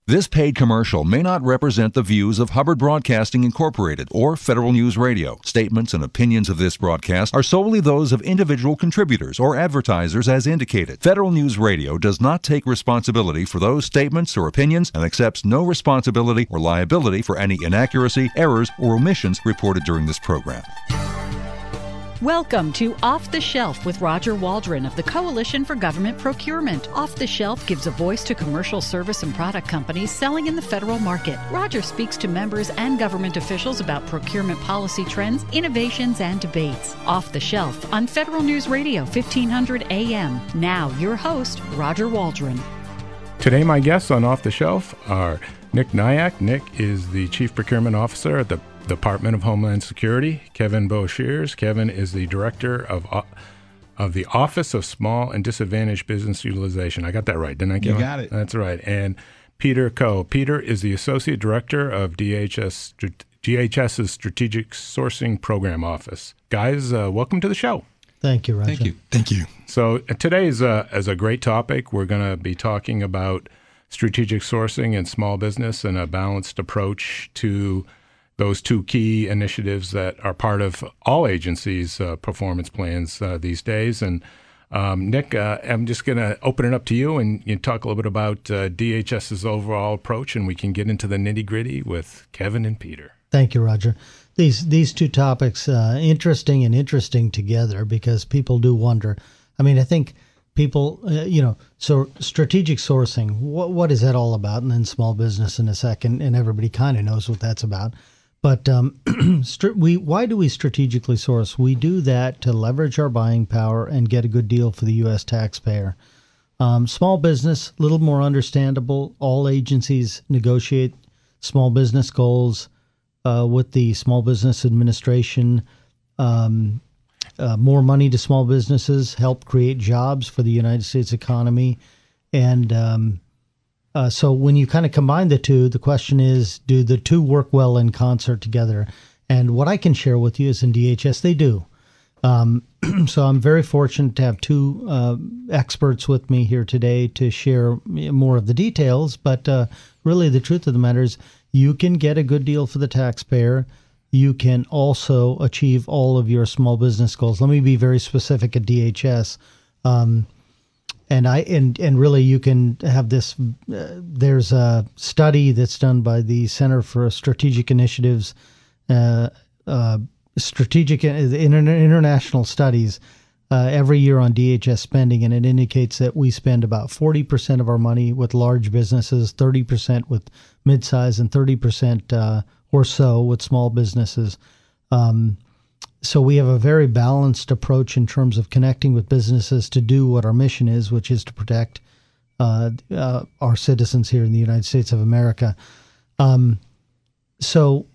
This paid commercial may not represent the views of Hubbard Broadcasting Incorporated or Federal News Radio. Statements and opinions of this broadcast are solely those of individual contributors or advertisers as indicated. Federal News Radio does not take responsibility for those statements or opinions and accepts no responsibility or liability for any inaccuracy, errors, or omissions reported during this program. Welcome to Off the Shelf with Roger Waldron of the Coalition for Government Procurement. Off the Shelf gives a voice to commercial service and product companies selling in the federal market. Roger speaks to members and government officials about procurement policy trends, innovations, and debates. Off the Shelf on Federal News Radio, 1500 AM. Now, your host, Roger Waldron. Today, my guests on Off the Shelf are Nick Nyack. Nick is the Chief Procurement Officer at the Department of Homeland Security. Kevin Boshears. Kevin is the Director of the Office of Small and Disadvantaged Business Utilization. I got that right, didn't I, Kevin? You got it. That's right. And Peter Coe. Peter is the Associate Director of DHS's Strategic Sourcing Program Office. Guys, welcome to the show. Thank you, Roger. Thank you. So today is a great topic. We're going to be talking about strategic sourcing and small business and a balanced approach to those two key initiatives that are part of all agencies' performance plans these days. And Nick, I'm just going to open it up to you, and you talk a little bit about DHS's overall approach, and we can get into the nitty-gritty with Kevin and Peter. Thank you, Roger. These two topics, interesting together, because people do wonder. I mean, I think people, so strategic sourcing, what is that all about? And then small business in a second, and everybody kind of knows what that's about. But why do we strategically source? We do that to leverage our buying power and get a good deal for the U.S. taxpayer. Small business, a little more understandable. All agencies negotiate small business goals with the Small Business Administration. More money to small businesses help create jobs for the United States economy. And so when you kind of combine the two, the question is, do the two work well in concert together? And what I can share with you is in DHS, they do. So I'm very fortunate to have two experts with me here today to share more of the details. But really, the truth of the matter is you can get a good deal for the taxpayer. You can also achieve all of your small business goals. Let me be very specific at DHS. And really, you can have this. There's a study that's done by the Center for Strategic Initiatives, international studies every year on DHS spending, and it indicates that we spend about 40% of our money with large businesses, 30% with midsize, and 30% or so with small businesses. So we have a very balanced approach in terms of connecting with businesses to do what our mission is, which is to protect our citizens here in the United States of America. So,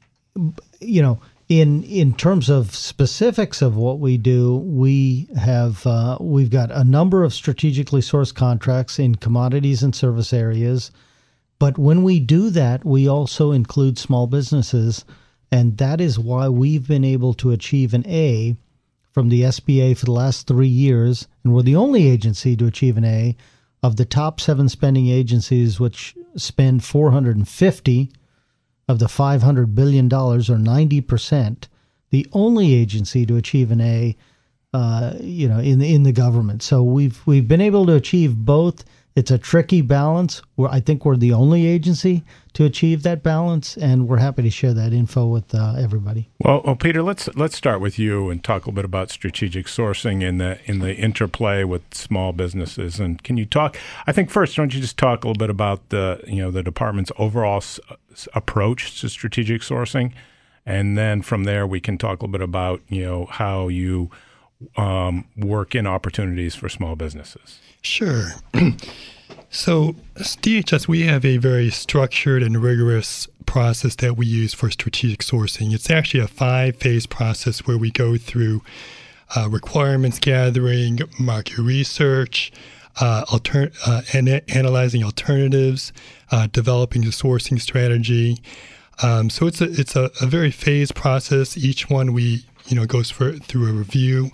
in terms of specifics of what we do, we've got a number of strategically sourced contracts in commodities and service areas. But when we do that, we also include small businesses. And that is why we've been able to achieve an A from the SBA for the last 3 years. And we're the only agency to achieve an A of the top 7 spending agencies, which spend 450 of the $500 billion, or 90%. The only agency to achieve an A, in the government. So we've been able to achieve both. It's a tricky balance. I think we're the only agency to achieve that balance, and we're happy to share that info with everybody. Well, Peter, let's start with you and talk a little bit about strategic sourcing in the interplay with small businesses. And can you talk? I think first, don't you just talk a little bit about the department's overall approach to strategic sourcing, and then from there we can talk a little bit about how you work in opportunities for small businesses. Sure. So at DHS, we have a very structured and rigorous process that we use for strategic sourcing. It's actually a 5-phase process where we go through requirements gathering, market research, analyzing alternatives, developing a sourcing strategy. So it's a very phased process. Each one we goes through a review.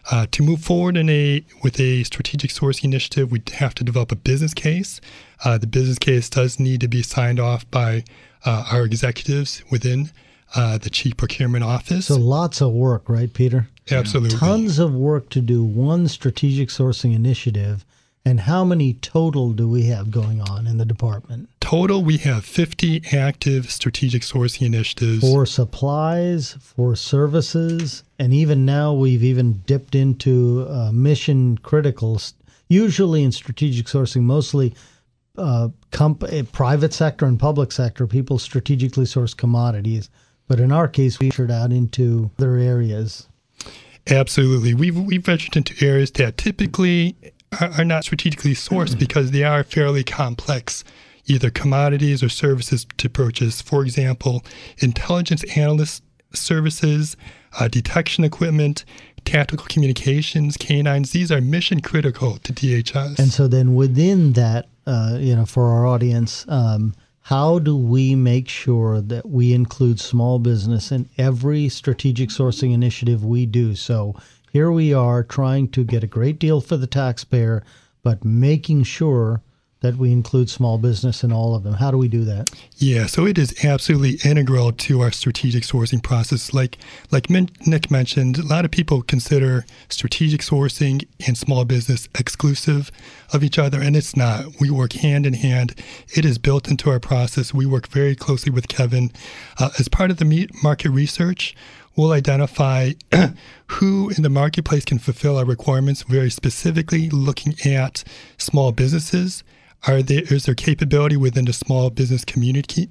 To move forward with a strategic sourcing initiative, we have to develop a business case. The business case does need to be signed off by our executives within the Chief Procurement Office. So lots of work, right, Peter? Absolutely. Tons of work to do one strategic sourcing initiative. And how many total do we have going on in the department? Total, we have 50 active strategic sourcing initiatives. For supplies, for services, and even now we've even dipped into mission critical. Usually in strategic sourcing, mostly private sector and public sector, people strategically source commodities. But in our case, we ventured out into other areas. Absolutely. We've ventured into areas that typically are not strategically sourced because they are fairly complex, either commodities or services to purchase. For example, intelligence analyst services, detection equipment, tactical communications, canines. These are mission critical to DHS. And so then within that, for our audience, how do we make sure that we include small business in every strategic sourcing initiative we do? So here we are trying to get a great deal for the taxpayer, but making sure that we include small business in all of them. How do we do that? Yeah, so it is absolutely integral to our strategic sourcing process. Like Nick mentioned, a lot of people consider strategic sourcing and small business exclusive of each other, and it's not. We work hand in hand. It is built into our process. We work very closely with Kevin. As part of the market research, we'll identify who in the marketplace can fulfill our requirements, very specifically looking at small businesses. Is there capability within the small business community?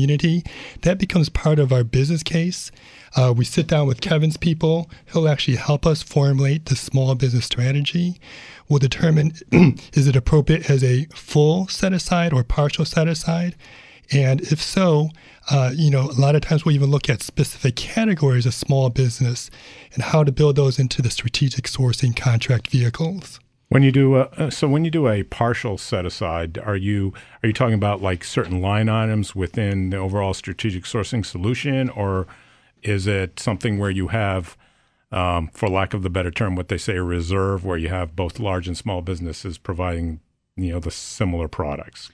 That becomes part of our business case. We sit down with Kevin's people. He'll actually help us formulate the small business strategy. We'll determine, is it appropriate as a full set-aside or partial set-aside? And if so, a lot of times we'll even look at specific categories of small business and how to build those into the strategic sourcing contract vehicles. When you do a partial set aside, are you talking about like certain line items within the overall strategic sourcing solution, or is it something where you have, for lack of the better term, what they say a reserve, where you have both large and small businesses providing the similar products?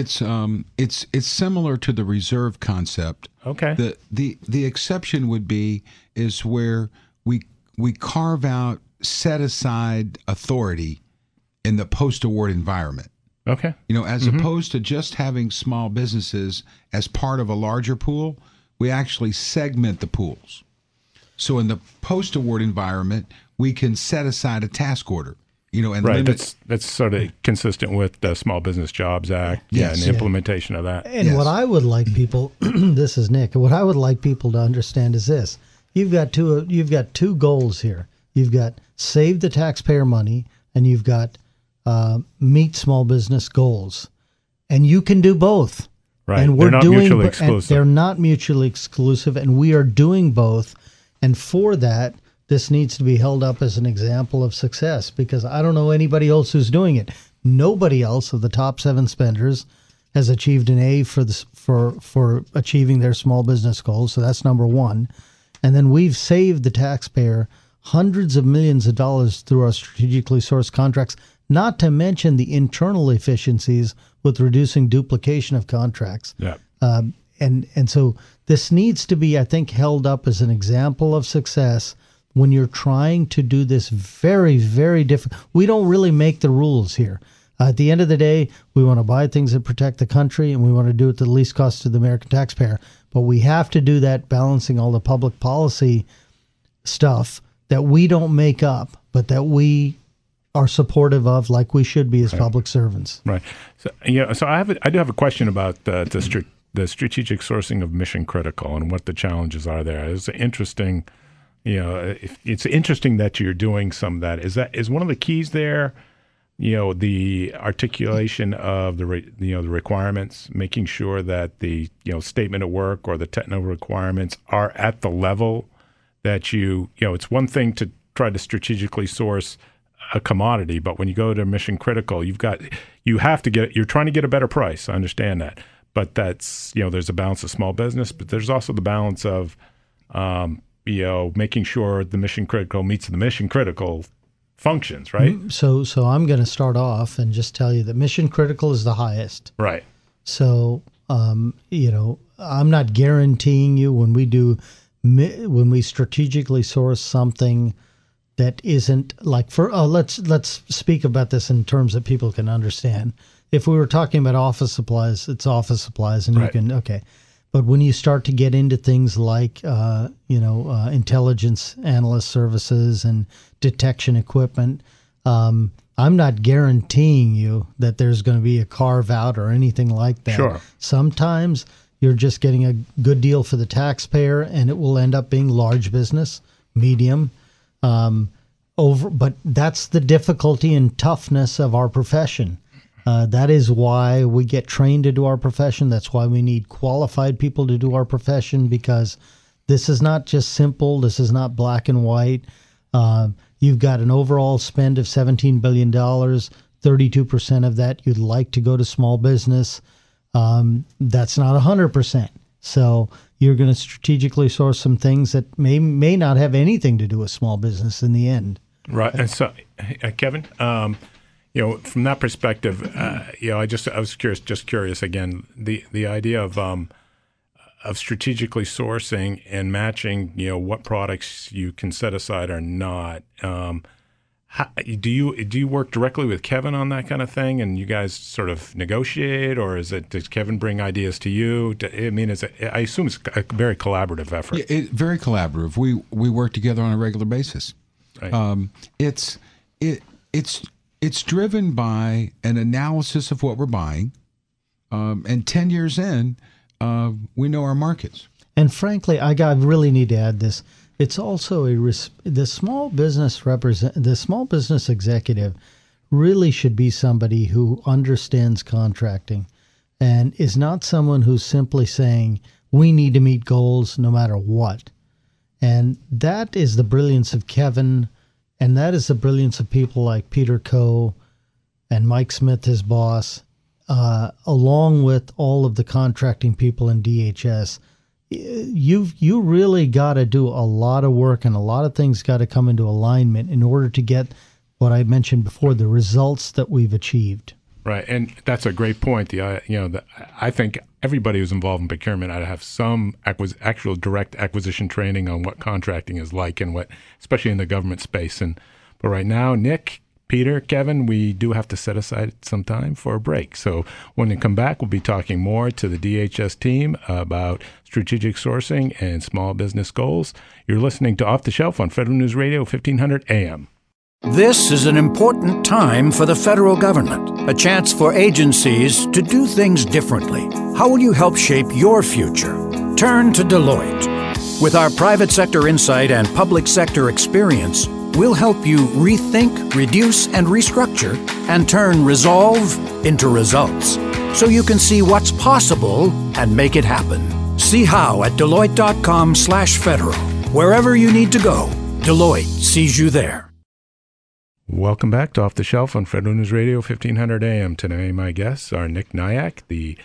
It's similar to the reserve concept. Okay. The exception is where we carve out set aside authority in the post-award environment. Okay. As opposed to just having small businesses as part of a larger pool, we actually segment the pools. So in the post-award environment, we can set aside a task order, and right. limit. That's sort of consistent with the Small Business Jobs Act, and the implementation of that. And what I would like people, this is Nick. What I would like people to understand is this: you've got two goals here. You've got save the taxpayer money, and you've got meet small business goals, and you can do both. Right. And we're They're not mutually exclusive. They're not mutually exclusive, and we are doing both. And for that, this needs to be held up as an example of success, because I don't know anybody else who's doing it. Nobody else of the top 7 spenders has achieved an A for achieving their small business goals. So that's number one. And then we've saved the taxpayer hundreds of millions of dollars through our strategically sourced contracts, not to mention the internal efficiencies with reducing duplication of contracts. Yeah. And so this needs to be, I think, held up as an example of success when you're trying to do this very, very different. We don't really make the rules here. At the end of the day, we want to buy things that protect the country, and we want to do it at the least cost to the American taxpayer. But we have to do that balancing all the public policy stuff that we don't make up, but that we are supportive of, like we should be as public servants. Right. So I do have a question about the strategic sourcing of mission critical and what the challenges are there. It's interesting. It's interesting that you're doing some of that. Is one of the keys there? The articulation of the requirements, making sure that the statement of work or the technical requirements are at the level that it's one thing to try to strategically source a commodity, but when you go to mission critical, you're trying to get a better price. I understand that, but that's there's a balance of small business, but there's also the balance of making sure the mission critical meets the mission critical functions, right? So I'm going to start off and just tell you that mission critical is the highest. Right. So, I'm not guaranteeing you when we strategically source something that isn't like let's speak about this in terms that people can understand. If we were talking about office supplies, it's office supplies, and right. You can okay. But when you start to get into things like intelligence analyst services and detection equipment, I'm not guaranteeing you that there's going to be a carve out or anything like that. Sure. Sometimes you're just getting a good deal for the taxpayer, and it will end up being large business, medium. But that's the difficulty and toughness of our profession. That is why we get trained to do our profession. That's why we need qualified people to do our profession, because this is not just simple. This is not black and white. You've got an overall spend of $17 billion. 32% of that you'd like to go to small business. That's not 100%. So you're going to strategically source some things that may not have anything to do with small business in the end. Right. And so, Kevin, from that perspective, I was curious again, the idea of strategically sourcing and matching, what products you can set aside or not. Do you work directly with Kevin on that kind of thing, and you guys sort of negotiate, or does Kevin bring ideas to you? I assume it's a very collaborative effort. Yeah, very collaborative. We work together on a regular basis. Right. It's driven by an analysis of what we're buying, and 10 years in, we know our markets. And frankly, I really need to add this. It's also the small business executive really should be somebody who understands contracting and is not someone who's simply saying, we need to meet goals no matter what. And that is the brilliance of Kevin, and that is the brilliance of people like Peter Coe and Mike Smith, his boss, along with all of the contracting people in DHS. You really got to do a lot of work, and a lot of things got to come into alignment in order to get what I mentioned before, the results that we've achieved. Right, and that's a great point. I think everybody who's involved in procurement ought to have some actual direct acquisition training on what contracting is like, and what, especially in the government space. But right now, Nick, Peter, Kevin, we do have to set aside some time for a break. So when we come back, we'll be talking more to the DHS team about strategic sourcing and small business goals. You're listening to Off the Shelf on Federal News Radio, 1500 AM. This is an important time for the federal government, a chance for agencies to do things differently. How will you help shape your future? Turn to Deloitte. With our private sector insight and public sector experience, we'll help you rethink, reduce, and restructure, and turn resolve into results, so you can see what's possible and make it happen. See how at Deloitte.com/federal. Wherever you need to go, Deloitte sees you there. Welcome back to Off the Shelf on Federal News Radio, 1500 AM. Today, my guests are Nick Nyack, the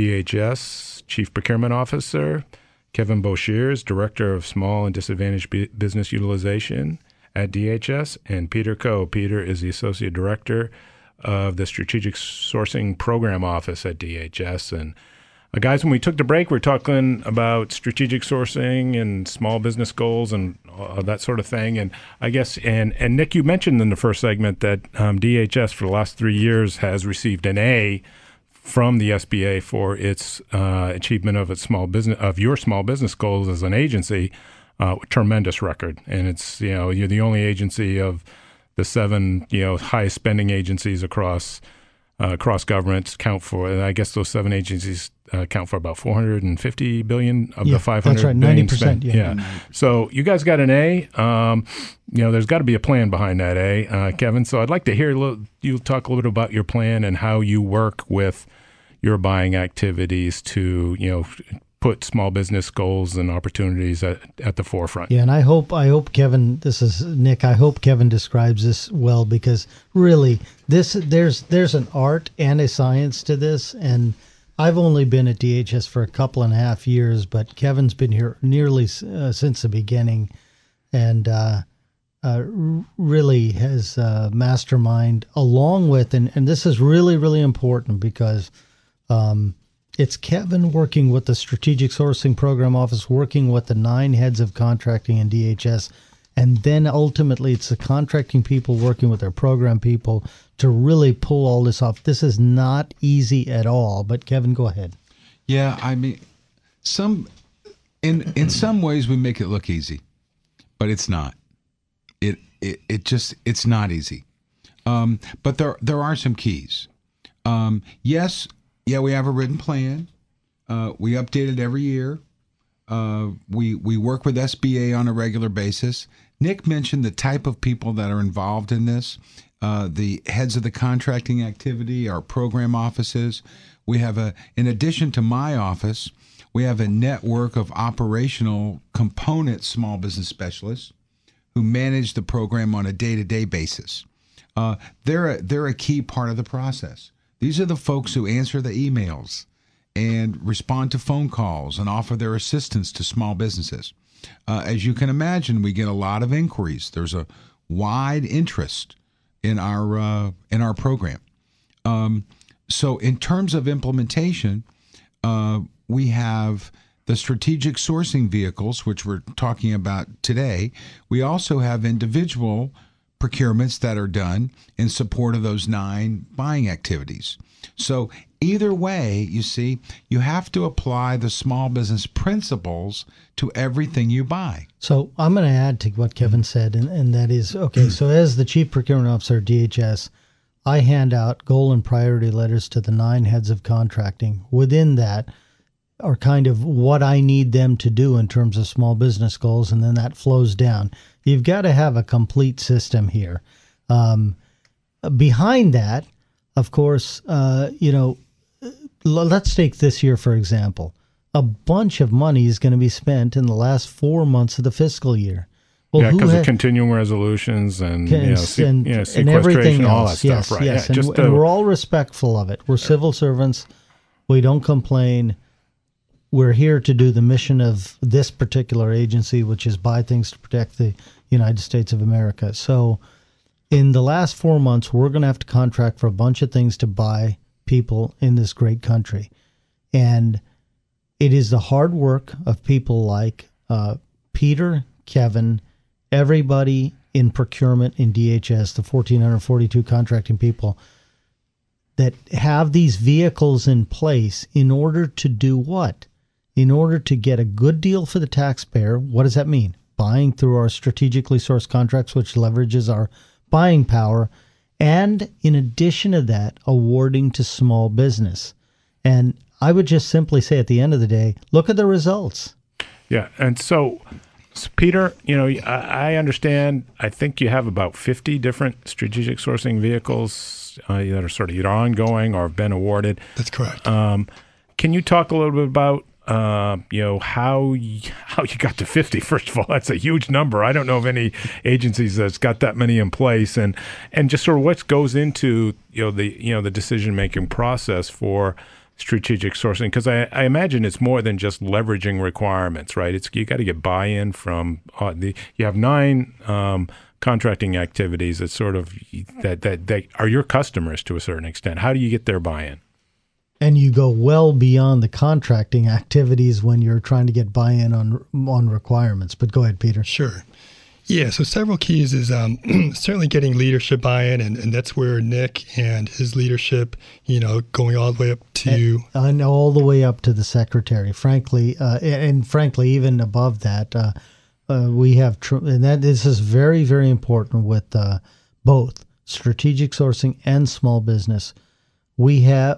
DHS Chief Procurement Officer, Kevin Boshears, Director of Small and Disadvantaged Business Utilization at DHS, and Peter Coe. Peter is the Associate Director of the Strategic Sourcing Program Office at DHS. And guys, when we took the break, we were talking about strategic sourcing and small business goals and that sort of thing. And I guess, and Nick, you mentioned in the first segment that DHS for the last 3 years has received an A from the SBA for its achievement of your small business goals as an agency. Tremendous record. And it's, you're the only agency of the 7, highest spending agencies across governments count for, and I guess those 7 agencies count for about $450 billion of the $500 that's right, billion 90%. spent. Yeah. So you guys got an A. There's got to be a plan behind that A, Kevin. So I'd like to hear you talk a little bit about your plan and how you work with your buying activities to, put small business goals and opportunities at the forefront. Yeah, and I hope Kevin, this is Nick, I hope Kevin describes this well, because really there's an art and a science to this, and I've only been at DHS for a couple and a half years, but Kevin's been here nearly since the beginning, and really has mastermind along with, and this is really, really important because it's Kevin working with the Strategic Sourcing Program Office, working with the 9 heads of contracting in DHS, and then ultimately it's the contracting people working with their program people to really pull all this off. This is not easy at all, but Kevin, go ahead. Yeah, I mean, in some ways we make it look easy, but it's not. It's not easy. But there are some keys. Yes, we have a written plan. We update it every year. We work with SBA on a regular basis. Nick mentioned the type of people that are involved in this. The heads of the contracting activity, our program offices. We have in addition to my office, we have a network of operational component small business specialists who manage the program on a day-to-day basis. They're a key part of the process. These are the folks who answer the emails and respond to phone calls and offer their assistance to small businesses. As you can imagine, we get a lot of inquiries. There's a wide interest in our program. So in terms of implementation, we have the strategic sourcing vehicles, which we're talking about today. We also have individual procurements that are done in support of those 9 buying activities. So either way, you see, you have to apply the small business principles to everything you buy. So I'm going to add to what Kevin said, and that is, okay, so as the Chief Procurement Officer at DHS, I hand out goal and priority letters to the 9 heads of contracting. Within that are kind of what I need them to do in terms of small business goals, and then that flows down. You've got to have a complete system here. Behind that, of course, let's take this year, for example. A bunch of money is going to be spent in the last 4 months of the fiscal year. Well, because of continuing resolutions and sequestration, everything all that else. stuff, Yes, right? yes. Yeah, and we're all respectful of it. We're civil servants. We don't complain. We're here to do the mission of this particular agency, which is buy things to protect the United States of America. So in the last 4 months, we're going to have to contract for a bunch of things to buy people in this great country. And it is the hard work of people like Peter, Kevin, everybody in procurement in DHS, the 1,442 contracting people, that have these vehicles in place in order to do what? In order to get a good deal for the taxpayer. What does that mean? Buying through our strategically sourced contracts, which leverages our buying power, and in addition to that, awarding to small business. And I would just simply say at the end of the day, look at the results. Yeah, and so Peter, I understand, I think you have about 50 different strategic sourcing vehicles that are sort of either ongoing or have been awarded. That's correct. Can you talk a little bit about how you got to 50? First of all, that's a huge number. I don't know of any agencies that's got that many in place, and just sort of what goes into the decision making process for strategic sourcing, because I imagine it's more than just leveraging requirements, right? You got to get buy-in from you have 9 contracting activities that sort of that are your customers to a certain extent. How do you get their buy-in? And you go well beyond the contracting activities when you're trying to get buy-in on requirements. But go ahead, Peter. Sure. Yeah, so several keys is certainly getting leadership buy-in, and that's where Nick and his leadership, going all the way up to... And all the way up to the secretary, frankly, and frankly, even above that, we have... this is very, very important with both strategic sourcing and small business. We have,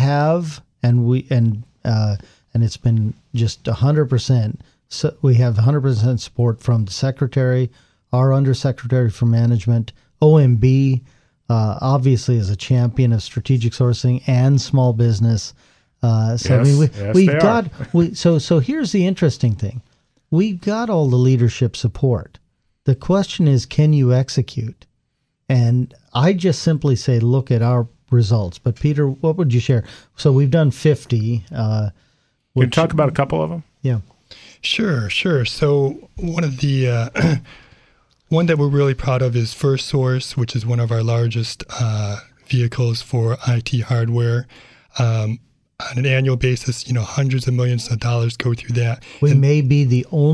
and it's been just 100%. So we have 100% support from the secretary, our undersecretary for management, OMB, obviously is a champion of strategic sourcing and small business. So here's the interesting thing: we've got all the leadership support. The question is, can you execute? And I just simply say, look at our results. But Peter, what would you share? So we've done 50. Can you talk about a couple of them? Yeah. Sure. So one of the one that we're really proud of is FirstSource, which is one of our largest vehicles for IT hardware. On an annual basis, hundreds of millions of dollars go through that. We may be,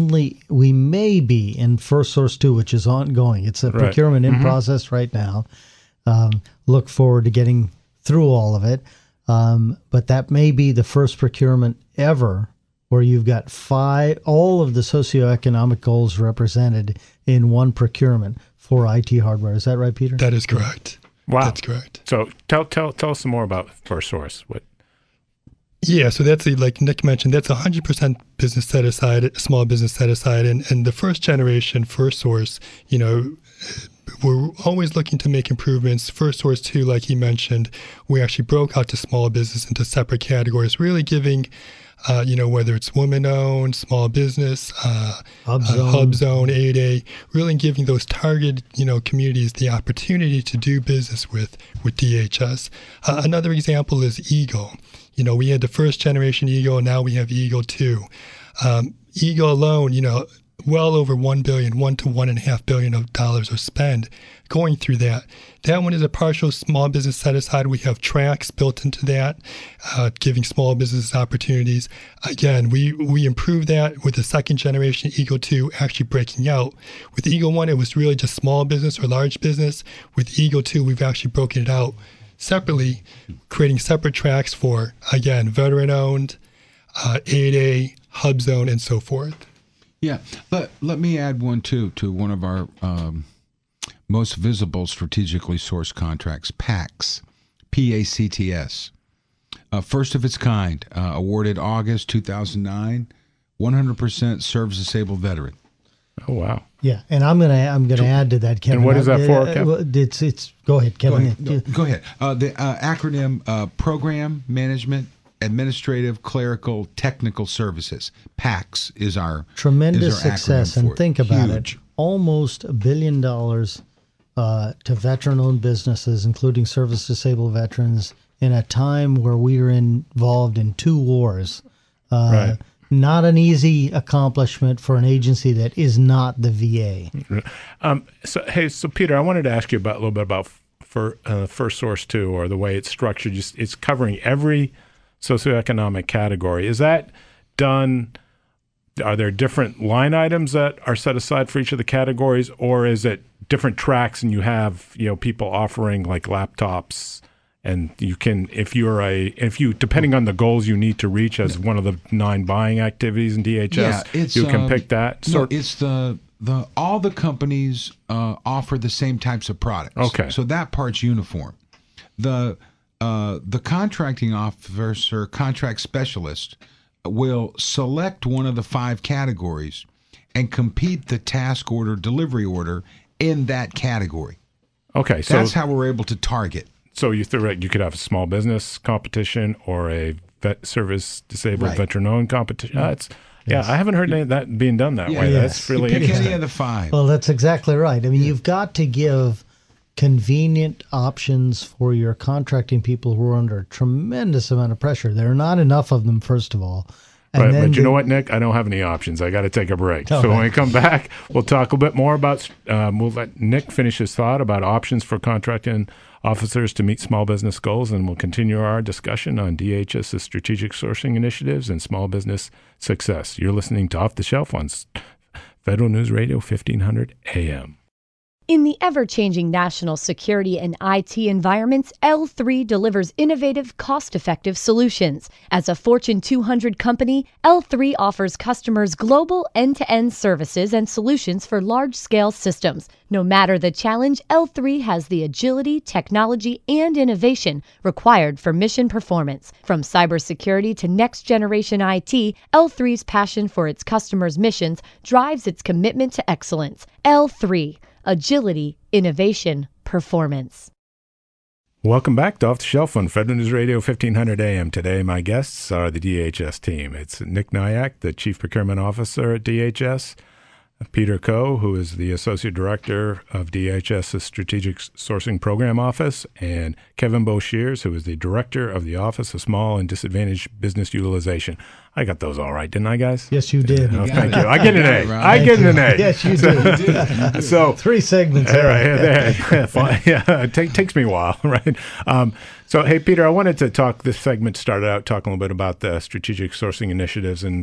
in FirstSource 2, which is ongoing. It's a procurement in process right now. Look forward to getting through all of it. But that may be the first procurement ever where you've got all of the socioeconomic goals represented in one procurement for IT hardware. Is that right, Peter? That is correct. Wow. That's correct. So tell us some more about FirstSource. Yeah, so that's like Nick mentioned, that's 100% business set aside, small business set aside, and the first generation FirstSource, we're always looking to make improvements. FirstSource 2, like he mentioned, we actually broke out to small business into separate categories, really giving, whether it's women-owned, small business, HubZone, 8A, really giving those targeted, communities the opportunity to do business with DHS. Another example is Eagle. We had the first generation Eagle, and now we have Eagle 2. Eagle alone, well over $1 to $1.5 billion of dollars are spent going through that. That one is a partial small business set aside. We have tracks built into that, giving small businesses opportunities. Again, we improved that with the second generation Eagle 2 actually breaking out. With Eagle 1, it was really just small business or large business. With Eagle 2, we've actually broken it out separately, creating separate tracks for, again, veteran-owned, 8A, HubZone, and so forth. Yeah, but let me add one, too, to one of our most visible strategically sourced contracts, PACTS, P-A-C-T-S. First of its kind, awarded August 2009, 100% service-disabled veteran. Oh, wow. Yeah, and I'm gonna add to that, Kevin. And what is that for, Kevin? It's go ahead, Kevin. Go ahead. The acronym Program Management Administrative Clerical Technical Services. PACS is our tremendous success. And think about Huge. it: almost $1 billion to veteran-owned businesses, including service-disabled veterans, in a time where we are involved in 2 wars. Right. Not an easy accomplishment for an agency that is not the VA. So Peter, I wanted to ask you a little bit about FirstSource 2, or the way it's structured. It's covering every socioeconomic category. Is that done? Are there different line items that are set aside for each of the categories, or is it different tracks and you have people offering like laptops? And you can, if you depending on the goals you need to reach as one of the 9 buying activities in DHS, you can pick that. It's the all the companies offer the same types of products. Okay, so that part's uniform. The contracting officer, contract specialist, will select one of the 5 categories and compete the task order, delivery order in that category. Okay, so that's how we're able to target. So you could have a small business competition or a service disabled veteran-owned competition. I haven't heard any of that being done that way. Yes. That's really pick interesting. any of the 5. Well, that's exactly right. I mean, you've got to give convenient options for your contracting people who are under a tremendous amount of pressure. There are not enough of them, first of all. And right, but you know what, Nick? I don't have any options. I got to take a break. So when we come back, we'll talk a bit more about, we'll let Nick finish his thought about options for contracting officers to meet small business goals, and we'll continue our discussion on DHS's strategic sourcing initiatives and small business success. You're listening to Off the Shelf on Federal News Radio 1500 AM. In the ever-changing national security and IT environments, L3 delivers innovative, cost-effective solutions. As a Fortune 200 company, L3 offers customers global end-to-end services and solutions for large-scale systems. No matter the challenge, L3 has the agility, technology, and innovation required for mission performance. From cybersecurity to next-generation IT, L3's passion for its customers' missions drives its commitment to excellence. L3. Agility, innovation, performance. Welcome back to Off the Shelf on Federal News Radio 1500 AM. Today, my guests are the DHS team. It's Nick Nyack, the Chief Procurement Officer at DHS, Peter Coe, who is the Associate Director of DHS's Strategic Sourcing Program Office, and Kevin Boshears, who is the Director of the Office of Small and Disadvantaged Business Utilization. I got those all right, didn't I, guys? Yes, you did. Oh, thank you. I get an A. I get an A. Yes, you did. So 3 segments. All right, it takes me a while, right? So, hey, Peter, I wanted to talk. This segment started out talking a little bit about the strategic sourcing initiatives, and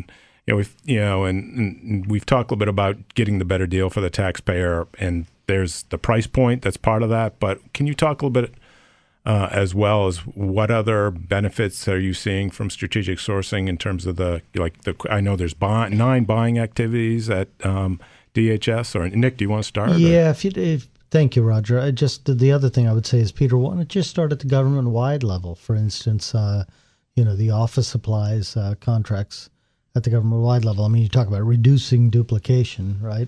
we've talked a little bit about getting the better deal for the taxpayer, and there's the price point that's part of that. But can you talk a little bit as well as what other benefits are you seeing from strategic sourcing in terms of I know there's 9 buying activities at DHS, or Nick, do you want to start? Yeah, thank you, Roger. The other thing I would say is, Peter, why don't you just start at the government-wide level? For instance, the office supplies contracts at the government-wide level. I mean, you talk about reducing duplication, right?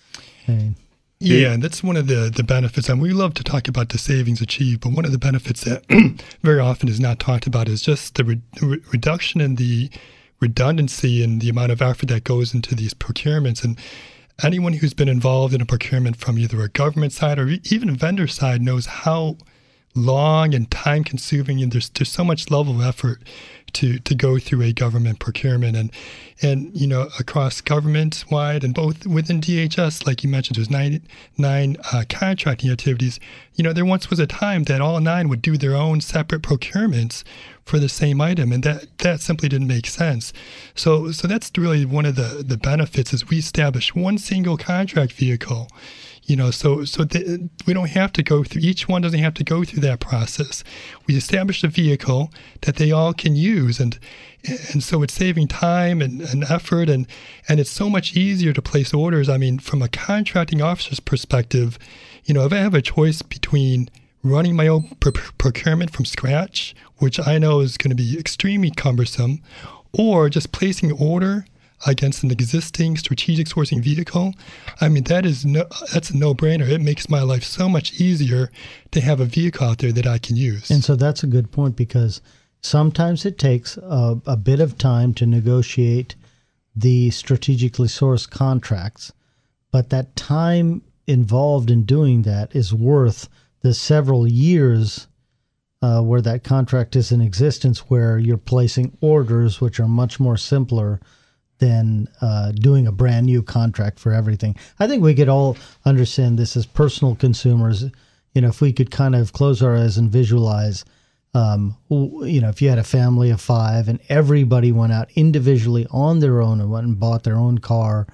Yeah, that's one of the benefits. And we love to talk about the savings achieved, but one of the benefits that very often is not talked about is just the reduction in the redundancy and the amount of effort that goes into these procurements. And anyone who's been involved in a procurement from either a government side or even a vendor side knows how long and time-consuming, and there's so much level of effort to go through a government procurement, and across government-wide and both within DHS, like you mentioned, there's nine contracting activities. There once was a time that all 9 would do their own separate procurements for the same item, and that simply didn't make sense. So that's really one of the benefits is we establish one single contract vehicle. We don't have to go through, each one doesn't have to go through that process. We establish a vehicle that they all can use, and so it's saving time and effort, and it's so much easier to place orders. I mean, from a contracting officer's perspective, if I have a choice between running my own procurement from scratch, which I know is going to be extremely cumbersome, or just placing an order against an existing strategic sourcing vehicle, I mean, that's a no-brainer. It makes my life so much easier to have a vehicle out there that I can use. And so that's a good point, because sometimes it takes a bit of time to negotiate the strategically sourced contracts, but that time involved in doing that is worth the several years where that contract is in existence, where you're placing orders which are much more simpler than doing a brand new contract for everything. I think we could all understand this as personal consumers. If we could kind of close our eyes and visualize, if you had a family of 5 and everybody went out individually on their own and went and bought their own car,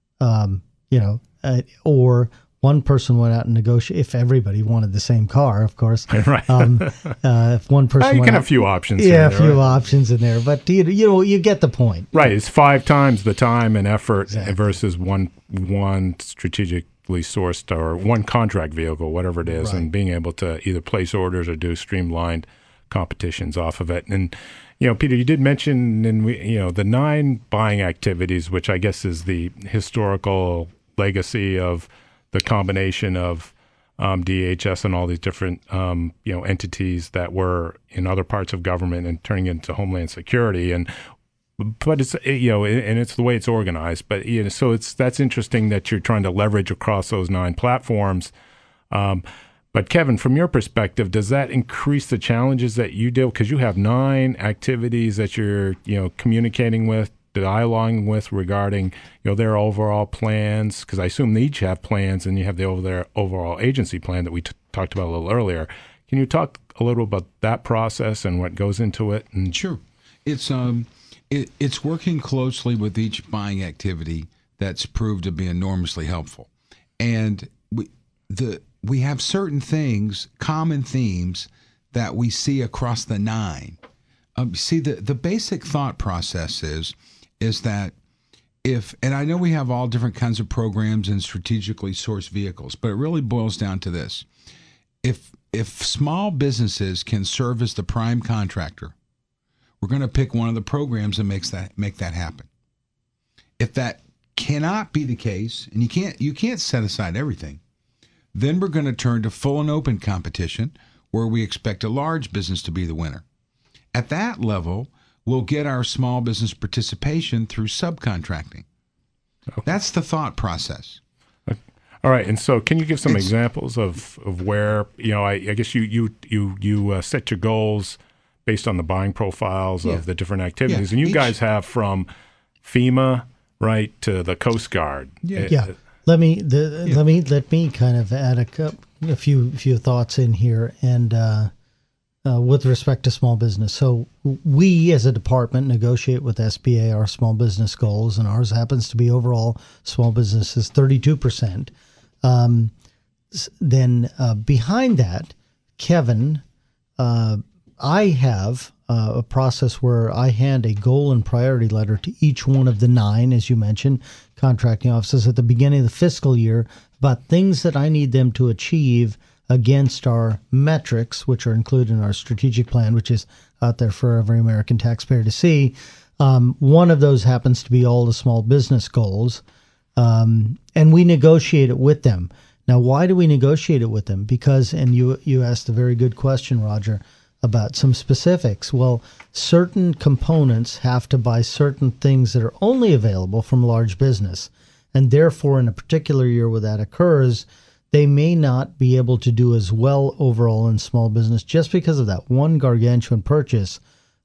or one person went out and negotiated, if everybody wanted the same car, of course. Right. If one person you can have a few options. Options in there, but you get the point. Right. It's 5 times the time and effort versus one strategically sourced or one contract vehicle, whatever it is, and being able to either place orders or do streamlined competitions off of it. And Peter, you did mention the 9 buying activities, which I guess is the historical legacy of the combination of DHS and all these different entities that were in other parts of government and turning into Homeland Security, but it's and it's the way it's organized. But so that's interesting that you're trying to leverage across those 9 platforms. But Kevin, from your perspective, does that increase the challenges that you deal, because you have 9 activities that you're communicating with, dialoguing with regarding their overall plans, because I assume they each have plans, and you have their overall agency plan that we talked about a little earlier. Can you talk a little about that process and what goes into it? And sure, it's working closely with each buying activity that's proved to be enormously helpful, and we have certain things, common themes that we see across the 9. See, the basic thought process is that and I know we have all different kinds of programs and strategically sourced vehicles, but it really boils down to this. If small businesses can serve as the prime contractor, we're going to pick one of the programs that make that happen. If that cannot be the case, and you can't set aside everything, then we're going to turn to full and open competition, where we expect a large business to be the winner. At that level, we'll get our small business participation through subcontracting. Okay. That's the thought process. All right, and so can you give some examples of where, I guess you set your goals based on the buying profiles of the different activities, and you guys have from FEMA right to the Coast Guard. Yeah. Let me kind of add a few thoughts in here, and with respect to small business. So we as a department negotiate with SBA our small business goals, and ours happens to be overall small business is 32%. Then behind that, Kevin, I have a process where I hand a goal and priority letter to each one of the 9, as you mentioned, contracting offices at the beginning of the fiscal year about things that I need them to achieve against our metrics, which are included in our strategic plan, which is out there for every American taxpayer to see. One of those happens to be all the small business goals, and we negotiate it with them. Now, why do we negotiate it with them? Because, and you asked a very good question, Roger, about some specifics. Well, certain components have to buy certain things that are only available from large business, and therefore, in a particular year where that occurs, they may not be able to do as well overall in small business just because of that one gargantuan purchase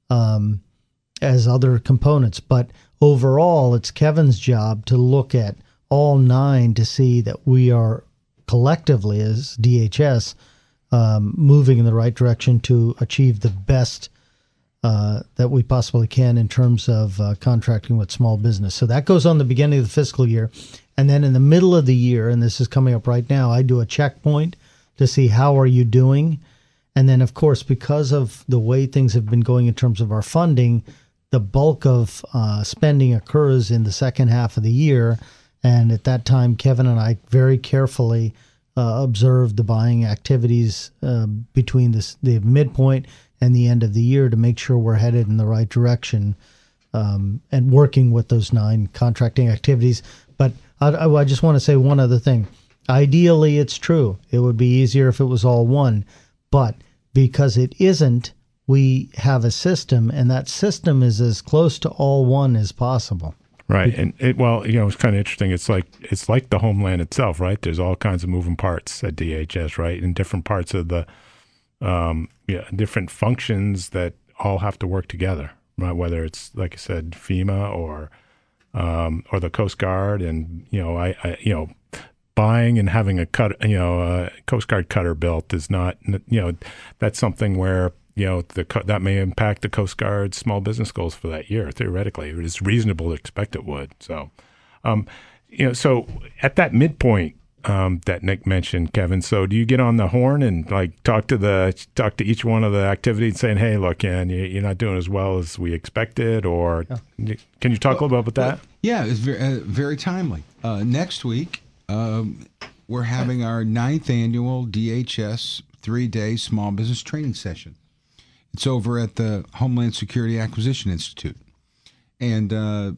as other components. But overall, it's Kevin's job to look at all 9 to see that we are collectively as DHS moving in the right direction to achieve the best that we possibly can in terms of contracting with small business. So that goes on the beginning of the fiscal year. And then in the middle of the year, and this is coming up right now, I do a checkpoint to see how are you doing. And then, of course, because of the way things have been going in terms of our funding, the bulk of spending occurs in the second half of the year. And at that time, Kevin and I very carefully observe the buying activities between the midpoint and the end of the year to make sure we're headed in the right direction and working with those 9 contracting activities. But I just want to say one other thing. Ideally, it's true. It would be easier if it was all one. But because it isn't, we have a system, and that system is as close to all one as possible. Right. And it's kind of interesting. It's like the homeland itself, right? There's all kinds of moving parts at DHS, right? And different parts of the different functions that all have to work together, right? Whether it's, like I said, FEMA or the Coast Guard, and buying and having a Coast Guard cutter built is not, that's something where that may impact the Coast Guard's small business goals for that year. Theoretically, it's reasonable to expect it would. So, so at that midpoint that Nick mentioned, Kevin. So, do you get on the horn and talk to each one of the activities, saying, "Hey, look, you're not doing as well as we expected," or can you talk a little bit about that? Yeah, it's very, very timely. Next week, we're having our 9th annual DHS 3-day small business training session. It's over at the Homeland Security Acquisition Institute, and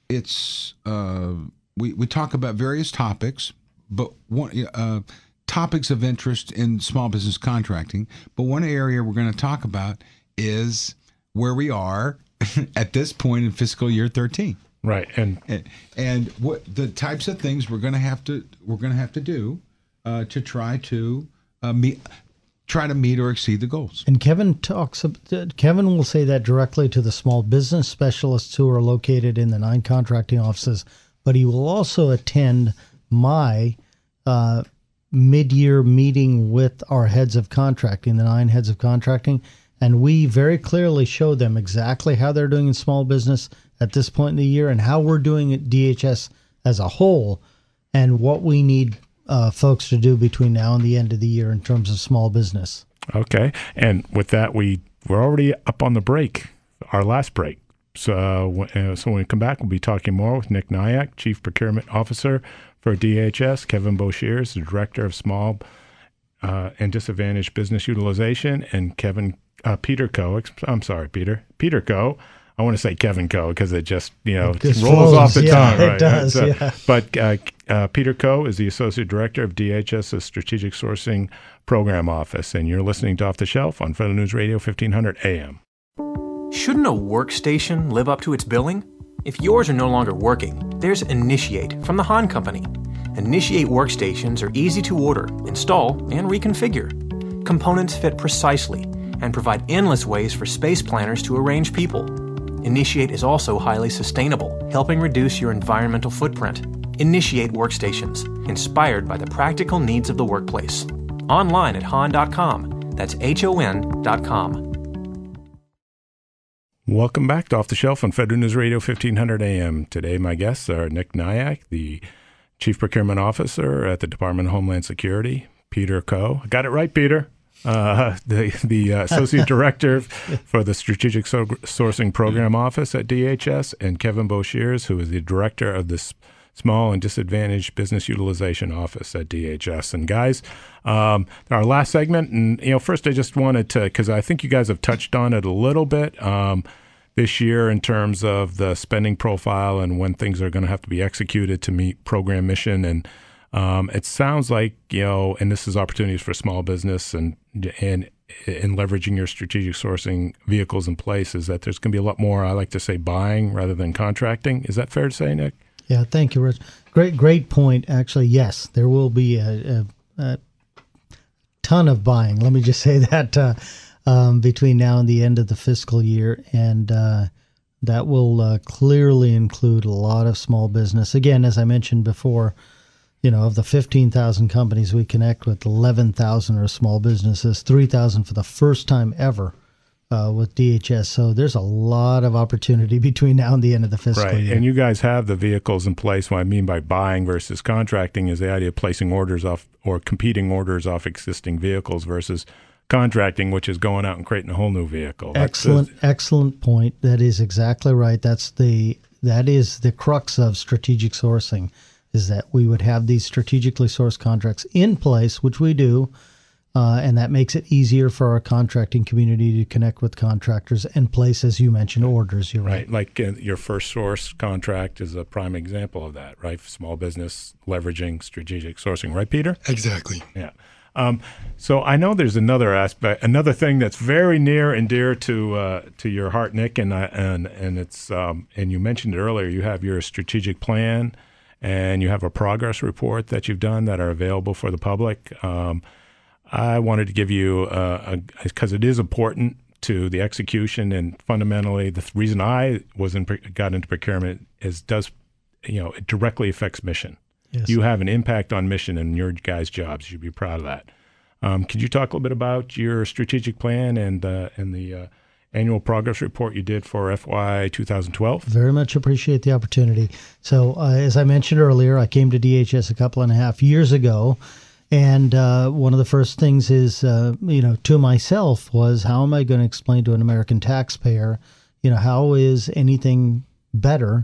we talk about various topics, but one topics of interest in small business contracting. But one area we're going to talk about is where we are at this point in fiscal year 13. Right, and what the types of things we're going to have to do to try to meet or exceed the goals. And Kevin will say that directly to the small business specialists who are located in the 9 contracting offices, but he will also attend my mid-year meeting with our heads of contracting, the 9 heads of contracting, and we very clearly show them exactly how they're doing in small business at this point in the year and how we're doing at DHS as a whole and what we need folks to do between now and the end of the year in terms of small business. Okay. And with that, we're already up on the break, our last break. So when we come back, we'll be talking more with Nick Nyack, Chief Procurement Officer for DHS, Kevin Boshiers, the Director of Small and Disadvantaged Business Utilization, and Peter Coe. Peter Coe. I want to say Kevin Coe because it just rolls off the tongue. Right? It does. But Peter Coe is the Associate Director of DHS's Strategic Sourcing Program Office, and you're listening to Off the Shelf on Federal News Radio 1500 AM. Shouldn't a workstation live up to its billing? If yours are no longer working, there's Initiate from the Hahn Company. Initiate workstations are easy to order, install, and reconfigure. Components fit precisely and provide endless ways for space planners to arrange people. Initiate is also highly sustainable, helping reduce your environmental footprint. Initiate workstations, inspired by the practical needs of the workplace. Online at hahn.com. That's HON.com. Welcome back to Off the Shelf on Federal News Radio 1500 AM. Today my guests are Nick Nyack, the Chief Procurement Officer at the Department of Homeland Security, Peter Coe. I got it right, Peter. The Associate Director for the Strategic Sourcing Program Office at DHS, and Kevin Boshears, who is the Director of the Small and Disadvantaged Business Utilization Office at DHS. And guys, our last segment, and first I just wanted to, because I think you guys have touched on it a little bit this year in terms of the spending profile and when things are going to have to be executed to meet program mission. And it sounds like, and this is opportunities for small business and leveraging your strategic sourcing vehicles in place, is that there's going to be a lot more, I like to say, buying rather than contracting. Is that fair to say, Nick? Yeah, thank you, Rich. Great point. Actually, yes, there will be a ton of buying. Let me just say that between now and the end of the fiscal year, and that will clearly include a lot of small business. Again, as I mentioned before, of the 15,000 companies we connect with, 11,000 are small businesses, 3,000 for the first time ever with DHS. So there's a lot of opportunity between now and the end of the fiscal year. And you guys have the vehicles in place. What I mean by buying versus contracting is the idea of placing orders off or competing orders off existing vehicles versus contracting, which is going out and creating a whole new vehicle. Excellent point. That is exactly right. That is the crux of strategic sourcing, is that we would have these strategically sourced contracts in place, which we do, and that makes it easier for our contracting community to connect with contractors and place, as you mentioned, orders. You're right. Like your First Source contract is a prime example of that, right? Small business leveraging strategic sourcing, right, Peter? Exactly. Yeah. So I know there's another aspect, another thing that's very near and dear to your heart, Nick, and it's and you mentioned it earlier. You have your strategic plan, and you have a progress report that you've done that are available for the public. I wanted to give you because it is important to the execution, and fundamentally the reason I got into procurement is it directly affects mission. Yes. You have an impact on mission in your guys' jobs. You should be proud of that. Could you talk a little bit about your strategic plan and the annual progress report you did for FY 2012? Very much appreciate the opportunity. So as I mentioned earlier, I came to DHS a couple and a half years ago, and one of the first things is, to myself was, how am I going to explain to an American taxpayer, how is anything better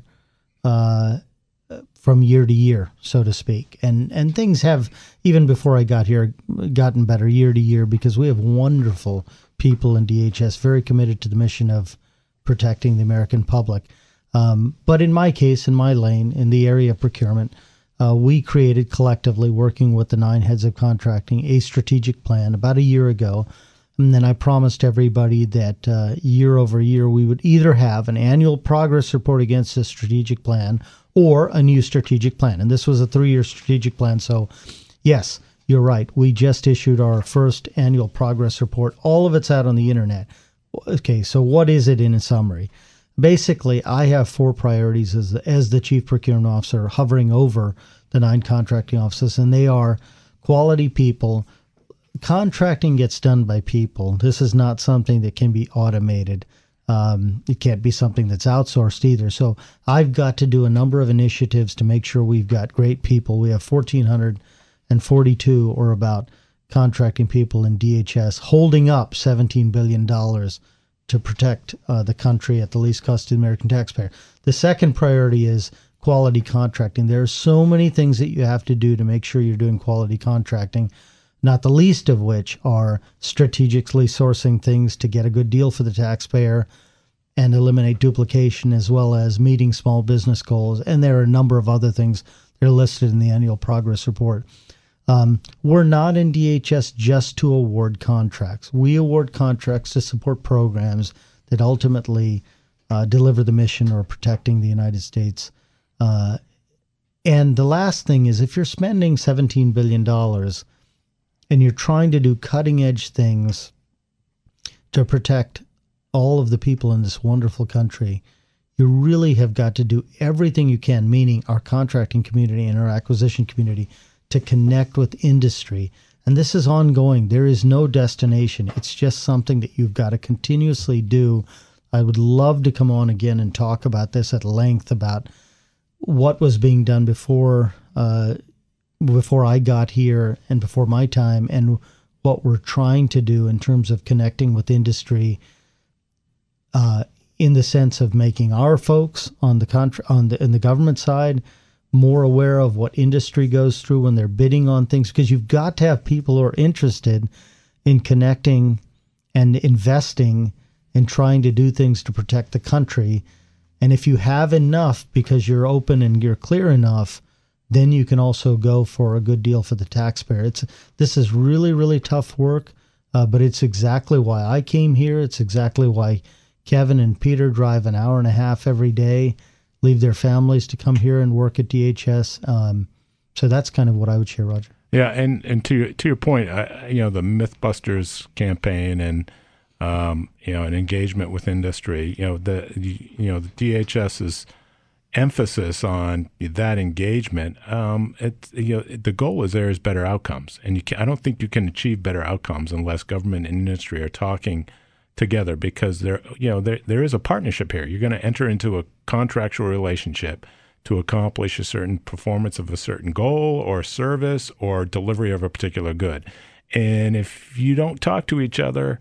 from year to year, so to speak. And things have, even before I got here, gotten better year to year, because we have wonderful people in DHS, very committed to the mission of protecting the American public. But in my case, in my lane, in the area of procurement, we created collectively, working with the 9 heads of contracting, a strategic plan about a year ago. And then I promised everybody that year over year, we would either have an annual progress report against the strategic plan or a new strategic plan. And this was a 3-year strategic plan. So yes, you're right. We just issued our first annual progress report. All of it's out on the internet. Okay, so what is it in a summary? Basically, I have 4 priorities as the Chief Procurement Officer hovering over the 9 contracting offices, and they are quality people. Contracting gets done by people. This is not something that can be automated. It can't be something that's outsourced either. So I've got to do a number of initiatives to make sure we've got great people. We have 1,442 or about contracting people in DHS holding up $17 billion to protect the country at the least cost to the American taxpayer. The second priority is quality contracting. There are so many things that you have to do to make sure you're doing quality contracting, not the least of which are strategically sourcing things to get a good deal for the taxpayer and eliminate duplication, as well as meeting small business goals. And there are a number of other things that are listed in the annual progress report. We're not in DHS just to award contracts. We award contracts to support programs that ultimately deliver the mission or protecting the United States And the last thing is, if you're spending $17 billion and you're trying to do cutting edge things to protect all of the people in this wonderful country, you really have got to do everything you can, meaning our contracting community and our acquisition community, to connect with industry. And this is ongoing. There is no destination. It's just something that you've got to continuously do. I would love to come on again and talk about this at length, about what was being done before I got here and before my time, and what we're trying to do in terms of connecting with industry, in the sense of making our folks in the government side more aware of what industry goes through when they're bidding on things, because you've got to have people who are interested in connecting and investing and trying to do things to protect the country. And if you have enough, because you're open and you're clear enough, then you can also go for a good deal for the taxpayer. This is really, really tough work, but it's exactly why I came here. It's exactly why Kevin and Peter drive an hour and a half every day, leave their families to come here and work at DHS. So that's kind of what I would share, Roger. Yeah, and to your point, the Mythbusters campaign and an engagement with industry, the DHS's emphasis on that engagement, the goal is better outcomes, and I don't think you can achieve better outcomes unless government and industry are talking together, because there is a partnership here. You're going to enter into a contractual relationship to accomplish a certain performance of a certain goal or service or delivery of a particular good. And if you don't talk to each other,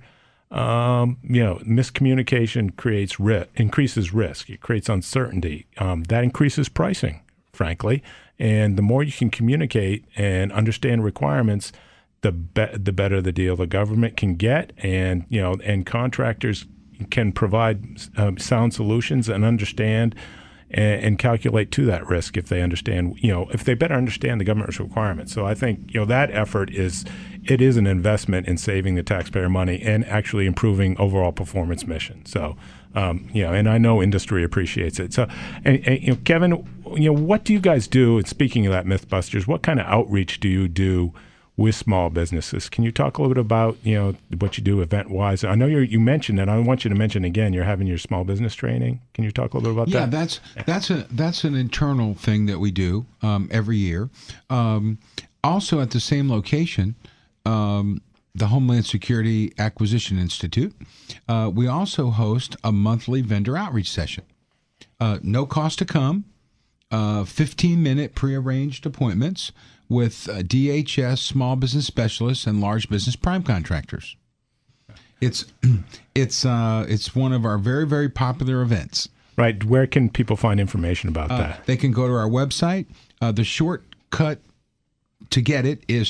miscommunication increases risk. It creates uncertainty. That increases pricing, frankly. And the more you can communicate and understand requirements, the better the deal the government can get, and contractors can provide sound solutions and understand and calculate to that risk if they understand, if they better understand the government's requirements. So I think, that effort is an investment in saving the taxpayer money and actually improving overall performance mission. So, and I know industry appreciates it. So, and Kevin, what do you guys do? And speaking of that, Mythbusters, what kind of outreach do you do with small businesses? Can you talk a little bit about, what you do event-wise? I know you mentioned it. I want you to mention again, you're having your small business training. Can you talk a little bit about that? Yeah, that's an internal thing that we do every year. Also at the same location, the Homeland Security Acquisition Institute, we also host a monthly vendor outreach session. No cost to come, 15-minute prearranged appointments with DHS small business specialists and large business prime contractors. It's one of our very, very popular events. Right. Where can people find information about that? They can go to our website. The shortcut to get it is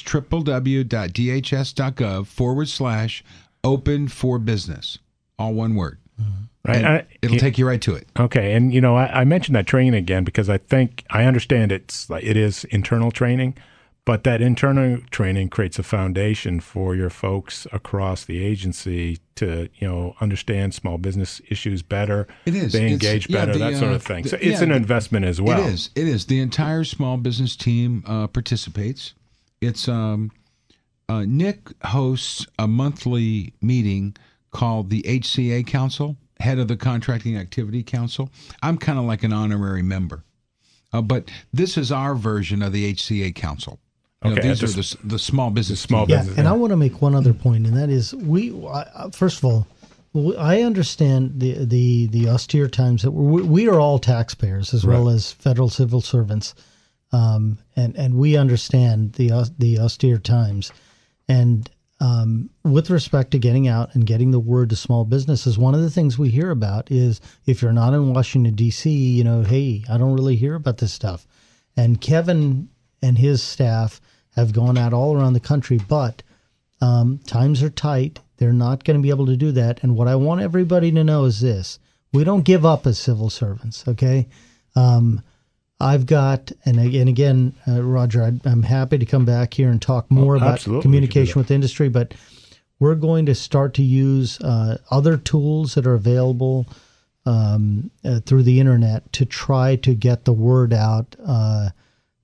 www.dhs.gov/open4business. All one word. Right. It'll take you right to it. Okay. And, I mentioned that training again because I understand it is internal training, but that internal training creates a foundation for your folks across the agency to, understand small business issues better. It is. They engage better, that sort of thing. So it's an investment as well. It is. The entire small business team participates. It's Nick hosts a monthly meeting called the HCA Council, head of the Contracting Activity Council. I'm kind of like an honorary member. But this is our version of the HCA Council. These are the small business. And I want to make one other point, and that is first of all, I understand the austere times that we are all taxpayers as well as federal civil servants, and we understand the austere times. And with respect to getting out and getting the word to small businesses, one of the things we hear about is if you're not in Washington, D.C., hey, I don't really hear about this stuff. And Kevin and his staff have gone out all around the country, but times are tight. They're not going to be able to do that. And what I want everybody to know is this. We don't give up as civil servants, okay? I've got, and again, Roger, I'm happy to come back here and talk more about communication with industry, but we're going to start to use other tools that are available through the internet to try to get the word out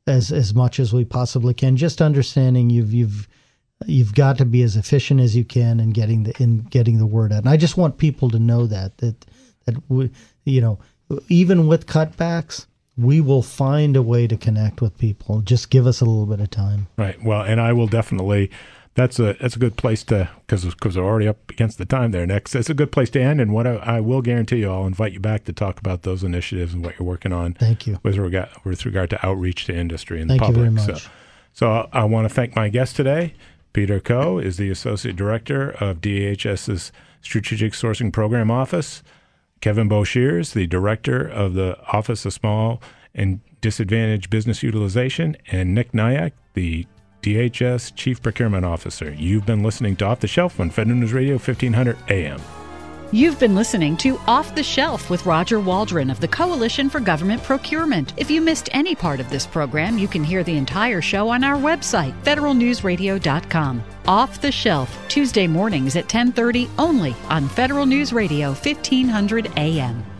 as much as we possibly can. Just understanding you've got to be as efficient as you can in getting the word out. And I just want people to know that we, even with cutbacks, we will find a way to connect with people. Just give us a little bit of time. Right. Well, and I will definitely. That's a good place to, because we're already up against the time there, Nick. It's a good place to end. And what I will guarantee you, I'll invite you back to talk about those initiatives and what you're working on. Thank you. With regard to outreach to industry and Thank the public. You very much. So I want to thank my guest today. Peter Coe is the Associate Director of DHS's Strategic Sourcing Program Office. Kevin Boshears, the Director of the Office of Small and Disadvantaged Business Utilization, and Nick Nyack, the DHS Chief Procurement Officer. You've been listening to Off the Shelf on Federal News Radio 1500 AM. You've been listening to Off the Shelf with Roger Waldron of the Coalition for Government Procurement. If you missed any part of this program, you can hear the entire show on our website, federalnewsradio.com. Off the Shelf, Tuesday mornings at 10:30 only on Federal News Radio 1500 AM.